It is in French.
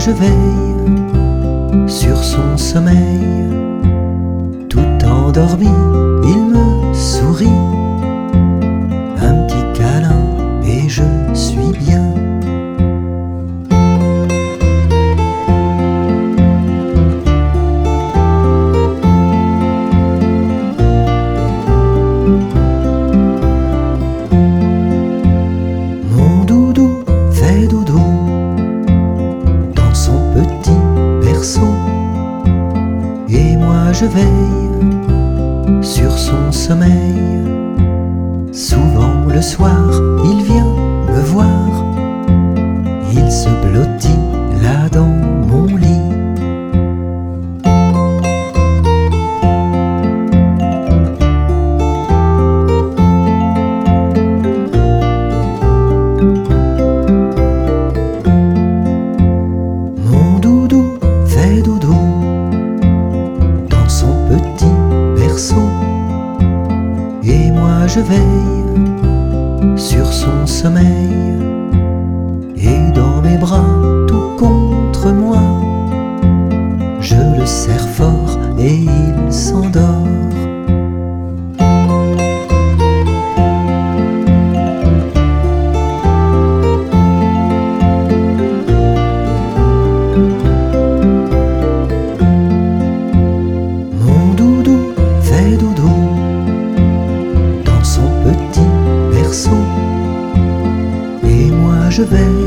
je veille sur son sommeil. Tout endormi, il me sourit, un petit câlin et je suis bien. Mon doudou fait dodo dans son petit berceau, et moi je veille sur son sommeil. Souvent le soir, il vient me voir, il se blottit là dans mon lit. Mon doudou fait dodo dans son petit berceau, et moi je veille sur son sommeil. Et dans mes bras, tout contre moi, je le serre fort et il s'endort. Mon doudou fait dodo dans son petit berceau, et moi je veille